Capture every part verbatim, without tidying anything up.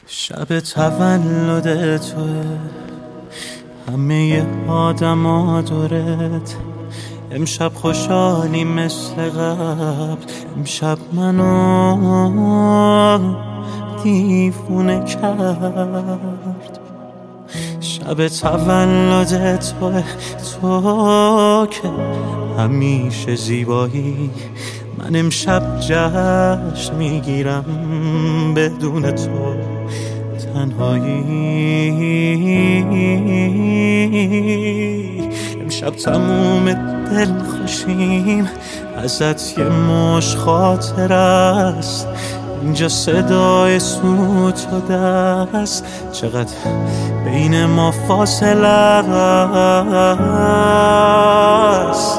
شب تولد توه، همه آدم ها دورت. امشب خوشحالی مثل قبل، امشب منو دیوونه کرد. شب تولد توه، تو که همیشه زیبایی. من امشب جشن میگیرم بدون تو تنهایی. امشب تموم دل خوشیم، ازت یه مش خاطر است. اینجا صدای سوت و دست، چقدر بین ما فاصله است.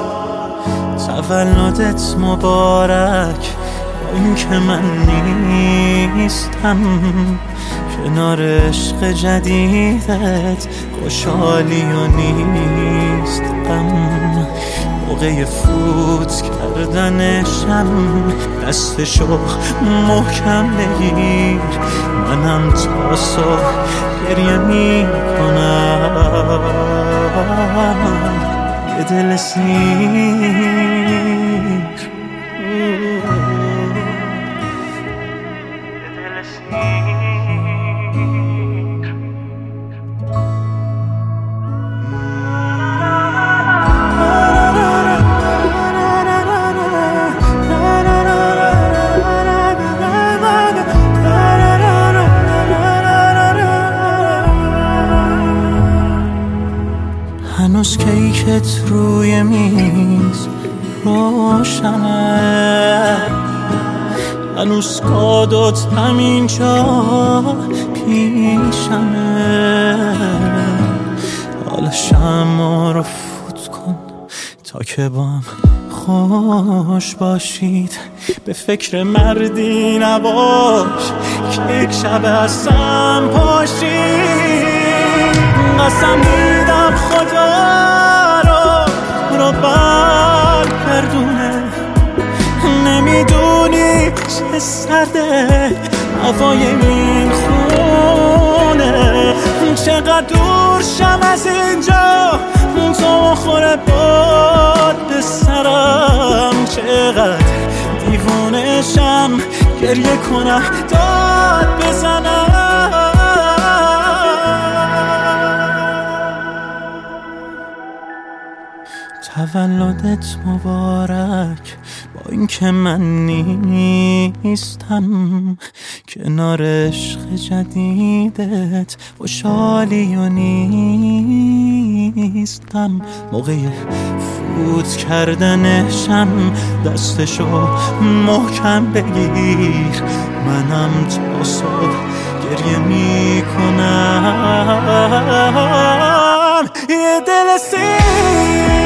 تولدت مبارک، با این که من نیستم کنار عشق جدیدت. خوشحالی و نیست غم، موقع فوت کردنشم. دستشو محکم بگیر، منم تا صبح گریه میکنم. یه دل سیر هنوز کیکت روی میز روشنه، هنوز کادوت همینجا پیشمه. حالا شمع رو فوت کن تا که با هم خوش باشید. به فکر مردی نباش که یک شب هستم پاشید. قسم میدم خدا رو رو برگردونه. نمیدونی چه سرده هوای این خونه. چقدر دور شم از اینجا، تو خوره باد به سرم. چقدر دیوونه شم گریه کنم داد بزنم. تولدت مبارک، با این که من نیستم کنار عشق جدیدت. خوشحالی و نیستم موقع فوت کردنشم. دستشو محکم بگیر، منم تا صبح گریه میکنم. یه دل سیر